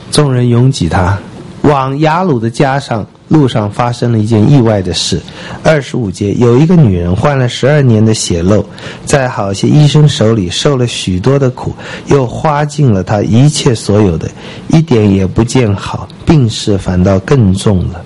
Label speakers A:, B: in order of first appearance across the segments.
A: 众人拥挤他，往雅鲁的家上路上发生了一件意外的事。25节，有一个女人患了12年的血漏，在好些医生手里受了许多的苦，又花尽了她一切所有的，一点也不见好，病势反倒更重了。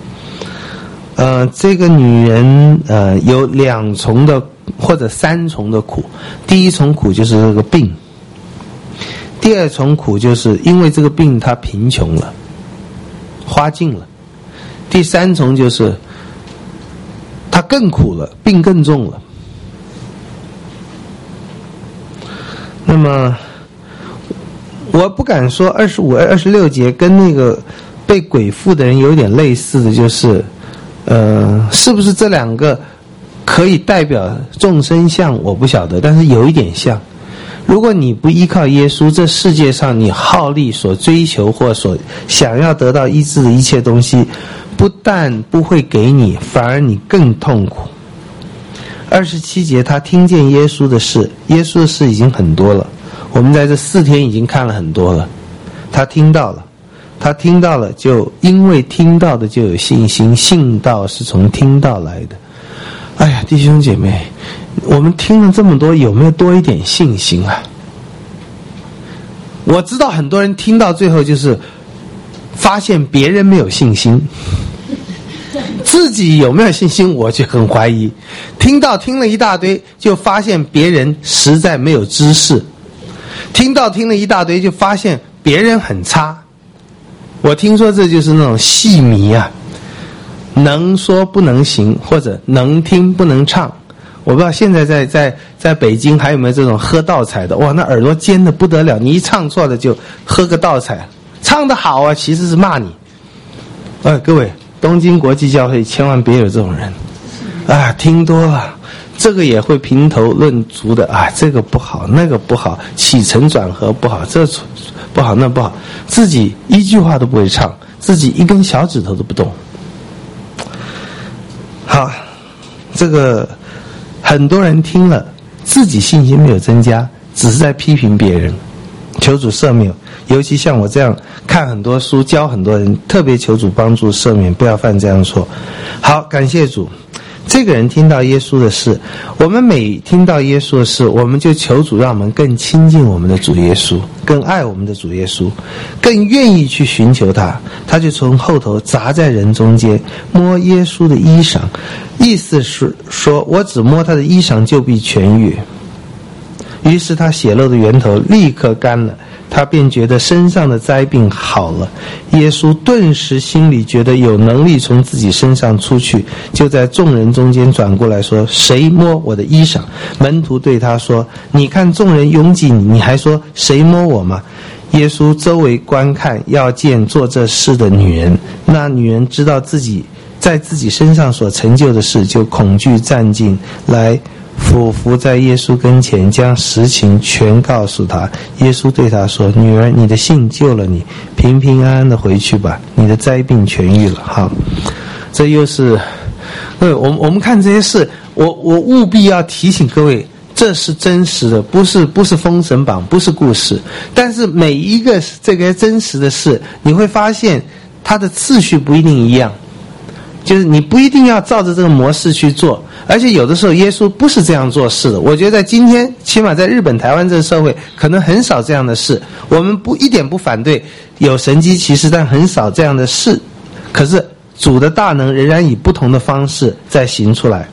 A: 这个女人有2重的或者3重的苦。第一重苦就是这个病，第2重苦就是因为这个病她贫穷了，花尽了，第3重就是她更苦了，病更重了。那么我不敢说25、26节跟那个被鬼附的人有点类似的，就是是不是这2个可以代表众生相我不晓得，但是有一点像。如果你不依靠耶稣，这世界上你耗力所追求或所想要得到医治的一切东西，不但不会给你，反而你更痛苦。27节，他听见耶稣的事，耶稣的事已经很多了，我们在这4天已经看了很多了。他听到了，就因为听到的就有信心，信道是从听到来的。哎呀，弟兄姐妹，我们听了这么多，有没有多一点信心啊？我知道很多人听到最后就是发现别人没有信心，自己有没有信心我就很怀疑。听了一大堆，就发现别人实在没有知识，听了一大堆，就发现别人很差。我听说这就是那种戏迷啊，能说不能行，或者能听不能唱。我不知道现在在北京还有没有这种喝倒彩的，哇，那耳朵尖的不得了，你一唱错了就喝个倒彩，唱得好啊，其实是骂你。各位，东京国际教会千万别有这种人啊，听多了这个也会评头论足的啊，这个不好那个不好，起承转合不好，这不好那不好，自己一句话都不会唱，自己一根小指头都不动。好，这个很多人听了自己信心没有增加，只是在批评别人，求主赦免。尤其像我这样看很多书教很多人，特别求主帮助赦免，不要犯这样错。好，感谢主。这个人听到耶稣的事，我们每听到耶稣的事，我们就求主让我们更亲近我们的主耶稣，更爱我们的主耶稣，更愿意去寻求他。他就从后头砸在人中间，摸耶稣的衣裳，意思是说我只摸他的衣裳就必痊愈。于是他血漏的源头立刻干了，他便觉得身上的灾病好了。耶稣顿时心里觉得有能力从自己身上出去，就在众人中间转过来说，谁摸我的衣裳？门徒对他说，你看众人拥挤你，你还说谁摸我吗？耶稣周围观看，要见做这事的女人。那女人知道自己在自己身上所成就的事，就恐惧战兢来俯伏在耶稣跟前，将实情全告诉他。耶稣对他说，女儿，你的信救了你，平平安安的回去吧，你的灾病痊愈了。好，这又是我们看这些事，我务必要提醒各位，这是真实的，不是封神榜，不是故事。但是每一个这个真实的事，你会发现它的次序不一定一样，就是你不一定要照着这个模式去做。而且有的时候耶稣不是这样做事的。我觉得在今天，起码在日本台湾这个社会，可能很少这样的事。我们一点不反对有神迹奇事，但很少这样的事。可是主的大能仍然以不同的方式在行出来。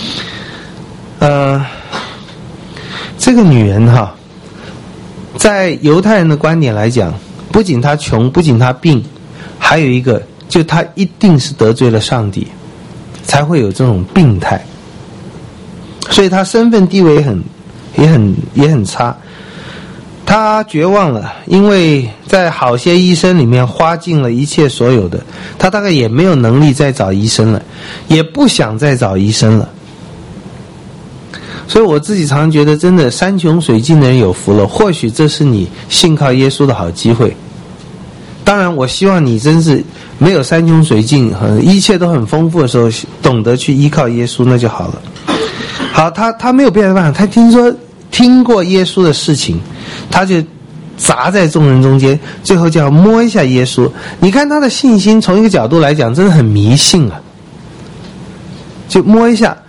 A: 这个女人哈，在犹太人的观点来讲，不仅她穷，不仅她病，还有一个，就她一定是得罪了上帝，才会有这种病态。所以她身份地位也很差。她绝望了，因为在好些医生里面花尽了一切所有的，她大概也没有能力再找医生了，也不想再找医生了。所以我自己常常觉得，真的山穷水尽的人有福了。或许这是你信靠耶稣的好机会。当然我希望你真是没有山穷水尽，一切都很丰富的时候，懂得去依靠耶稣，那就好了。好，他没有别的办法，他听过耶稣的事情，他就杂在众人中间，最后就要摸一下耶稣。你看他的信心，从一个角度来讲，真的很迷信啊。就摸一下，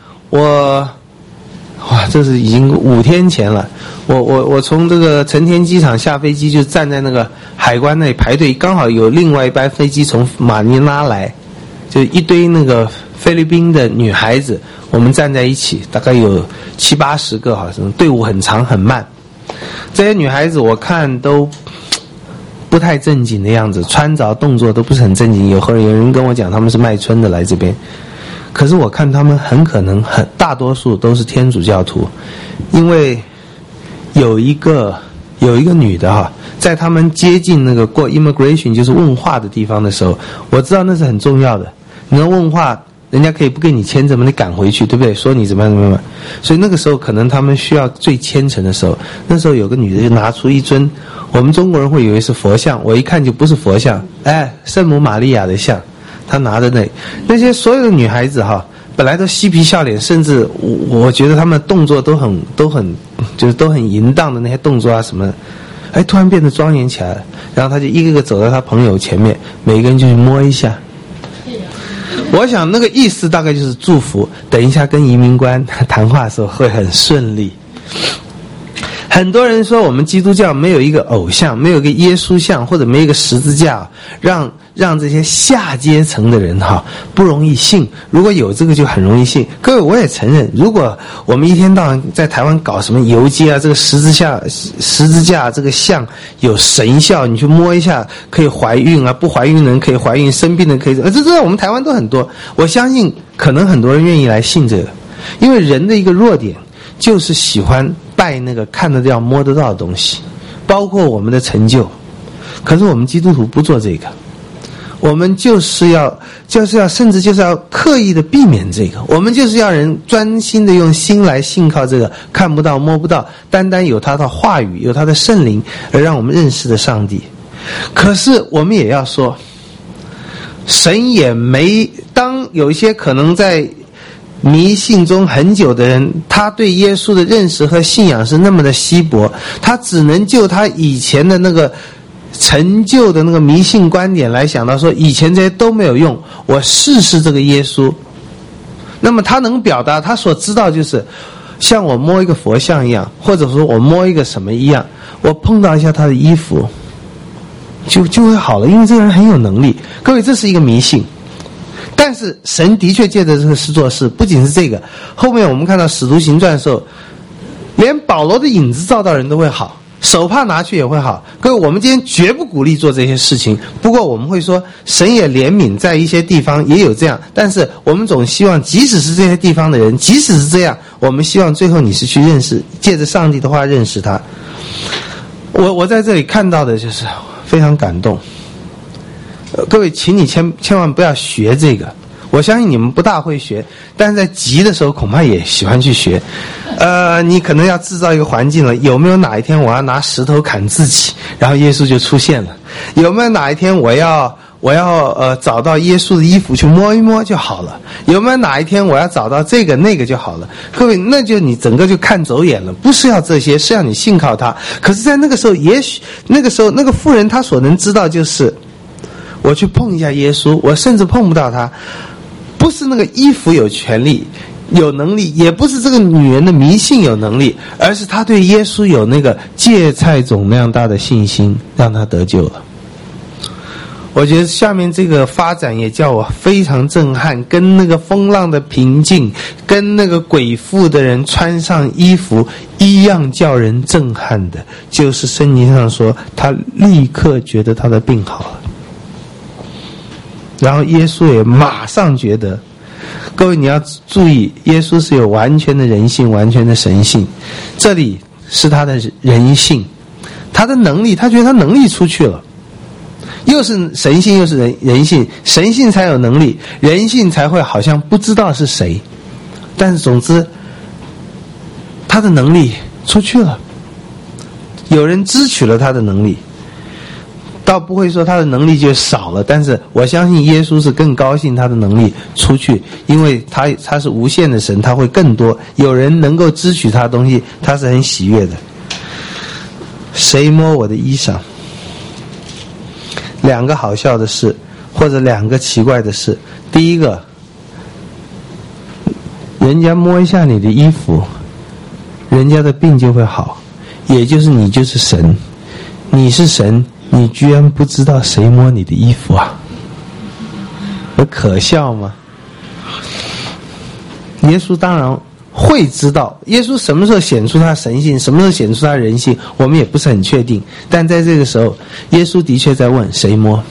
A: 这是已经5天前了。我从这个成田机场下飞机，就站在那个海关那里排队，刚好有另外一班飞机从马尼拉来，就一堆那个菲律宾的女孩子，我们站在一起，大概有70、80个，好像队伍很长很慢。这些女孩子我看都不太正经的样子，穿着动作都不是很正经。有人跟我讲他们是卖春的来这边，可是我看他们很可能大多数都是天主教徒，因为有一个女的在他们接近那个过 immigration 就是问话的地方的时候，我知道那是很重要的，你能问话人家可以不给你签证嘛，你赶回去，对不对？说你怎么样，所以那个时候可能他们需要最虔诚的时候。那时候有个女的就拿出一尊，我们中国人会以为是佛像，我一看就不是佛像，圣母玛利亚的像，她拿着那些所有的女孩子本来都嬉皮笑脸，甚至我觉得她们动作都很就是都很淫荡的那些动作啊什么的，突然变得庄严起来了。然后她就一个个走到她朋友前面，每个人就去摸一下。我想那个意思大概就是祝福，等一下跟移民官谈话的时候会很顺利。很多人说我们基督教没有一个偶像，没有一个耶稣像，或者没有一个十字架，让这些下阶层的人不容易信。如果有这个就很容易信。各位，我也承认，如果我们一天到晚在台湾搞什么游街啊，这个十字架这个像有神效，你去摸一下可以怀孕啊，不怀孕的人可以怀孕，生病的可以，这在我们台湾都很多。我相信可能很多人愿意来信这个，因为人的一个弱点就是喜欢拜那个看得到摸得到的东西，包括我们的成就。可是我们基督徒不做这个，我们就是要甚至就是要刻意的避免这个，我们就是要人专心的用心来信靠这个看不到摸不到，单单有他的话语，有他的圣灵而让我们认识的上帝。可是我们也要说，神也没，当有一些可能在迷信中很久的人，他对耶稣的认识和信仰是那么的稀薄，他只能就他以前的那个陈旧的那个迷信观点来想到说，以前这些都没有用，我试试这个耶稣。那么他能表达他所知道，就是像我摸一个佛像一样，或者说我摸一个什么一样，我碰到一下他的衣服就会好了，因为这个人很有能力。各位，这是一个迷信。但是神的确借着这个事做事，不仅是这个，后面我们看到使徒行传的时候，连保罗的影子照到人都会好，手帕拿去也会好。各位，我们今天绝不鼓励做这些事情，不过我们会说神也怜悯，在一些地方也有这样，但是我们总希望即使是这些地方的人，即使是这样，我们希望最后你是去认识，借着上帝的话认识他。我在这里看到的就是非常感动。各位，请你千万不要学这个，我相信你们不大会学，但是在急的时候恐怕也喜欢去学。你可能要制造一个环境了，有没有哪一天我要拿石头砍自己，然后耶稣就出现了？有没有哪一天我要找到耶稣的衣服去摸一摸就好了？有没有哪一天我要找到这个那个就好了？各位，那就你整个就看走眼了，不是要这些，是要你信靠他。可是在那个时候，也许那个时候那个妇人她所能知道就是我去碰一下耶稣，我甚至碰不到他，不是那个衣服有权利有能力，也不是这个女人的迷信有能力，而是她对耶稣有那个芥菜种那样大的信心，让她得救了。我觉得下面这个发展也叫我非常震撼，跟那个风浪的平静，跟那个鬼妇的人穿上衣服一样叫人震撼的，就是圣经上说他立刻觉得他的病好了，然后耶稣也马上觉得。各位你要注意，耶稣是有完全的人性，完全的神性，这里是他的人性，他的能力，他觉得他能力出去了，又是神性又是人性，神性才有能力，人性才会好像不知道是谁，但是总之他的能力出去了，有人支取了他的能力，倒不会说他的能力就少了，但是我相信耶稣是更高兴他的能力出去，因为他是无限的神，他会更多，有人能够支取他的东西，他是很喜悦的。 谁摸我的衣裳？两个好笑的事，或者两个奇怪的事。第一个，人家摸一下你的衣服，人家的病就会好，也就是你就是神，你是神，你居然不知道谁摸你的衣服啊？不可笑吗？耶稣当然会知道，耶稣什么时候显出他神性，什么时候显出他人性，我们也不是很确定。但在这个时候，耶稣的确在问谁摸。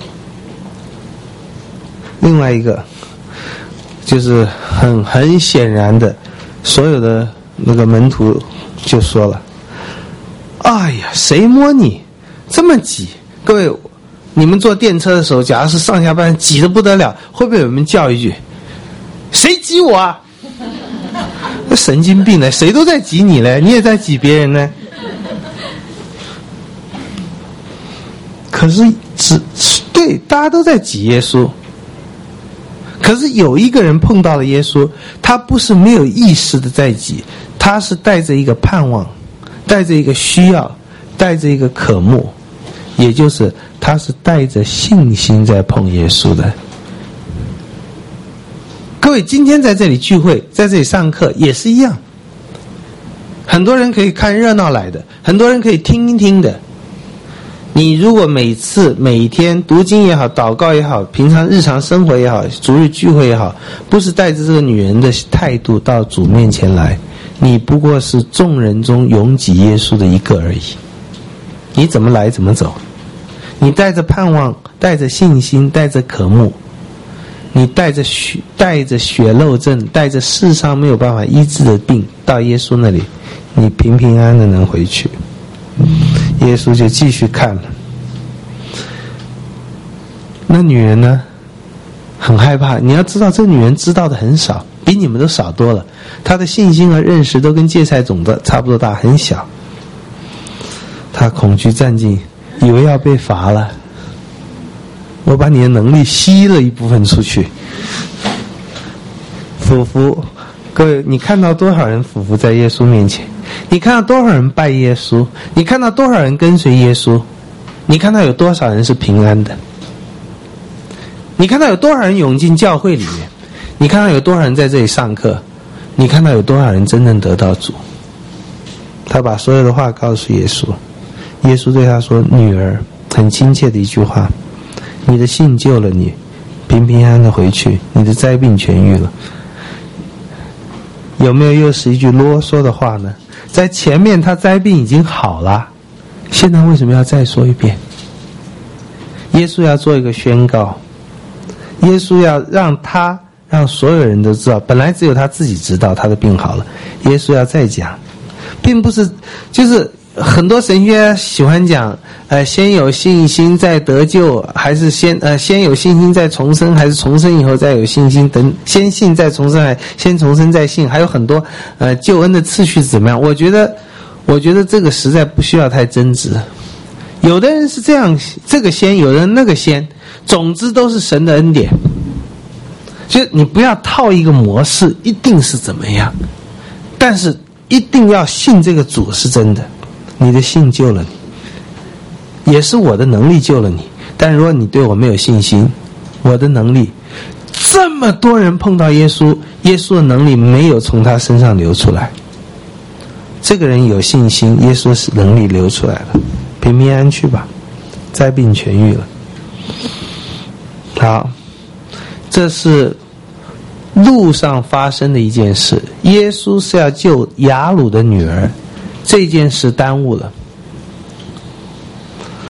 A: 另外一个就是很显然的，所有的那个门徒就说了：“哎呀，谁摸你？这么挤！”各位，你们坐电车的时候，假如是上下班挤得不得了，会不会有人叫一句：“谁挤我啊？”神经病呢？谁都在挤你嘞，你也在挤别人呢。可是对，大家都在挤耶稣。可是有一个人碰到了耶稣，他不是没有意识的在挤，他是带着一个盼望，带着一个需要，带着一个渴慕，也就是他是带着信心在碰耶稣的。各位，今天在这里聚会，在这里上课也是一样，很多人可以看热闹来的，很多人可以听一听的。你如果每天读经也好，祷告也好，平常日常生活也好，主日聚会也好，不是带着这个女人的态度到主面前来，你不过是众人中拥挤耶稣的一个而已。你怎么来怎么走，你带着盼望，带着信心，带着渴慕，你带着血漏症，带着世上没有办法医治的病到耶稣那里，你平平安安的能回去。耶稣就继续看了。那女人呢，很害怕。你要知道，这个女人知道的很少，比你们都少多了。她的信心和认识都跟芥菜种的差不多大，很小。她恐惧战兢，以为要被罚了。我把你的能力吸了一部分出去。俯伏，各位，你看到多少人俯伏在耶稣面前？你看到多少人拜耶稣？你看到多少人跟随耶稣？你看到有多少人是平安的？你看到有多少人涌进教会里面？你看到有多少人在这里上课？你看到有多少人真正得到主？他把所有的话告诉耶稣，耶稣对他说：“女儿，很亲切的一句话，你的信救了你，平平安安的回去，你的灾病痊愈了。”有没有又是一句啰嗦的话呢？在前面他灾病已经好了，现在为什么要再说一遍？耶稣要做一个宣告，耶稣要让所有人都知道，本来只有他自己知道他的病好了，耶稣要再讲，并不是就是很多神学家喜欢讲先有信心再得救，还是先有信心再重生，还是重生以后再有信心，等先信再重生，还先重生再信，还有很多救恩的次序是怎么样？我觉得这个实在不需要太争执。有的人是这样，这个先，有人那个先，总之都是神的恩典。就你不要套一个模式，一定是怎么样，但是一定要信这个主是真的。你的信救了你，也是我的能力救了你。但如果你对我没有信心，我的能力，这么多人碰到耶稣，耶稣的能力没有从他身上流出来。这个人有信心，耶稣是能力流出来了，平平安去吧，灾病痊愈了。好，这是路上发生的一件事。耶稣是要救雅鲁的女儿，这件事耽误了。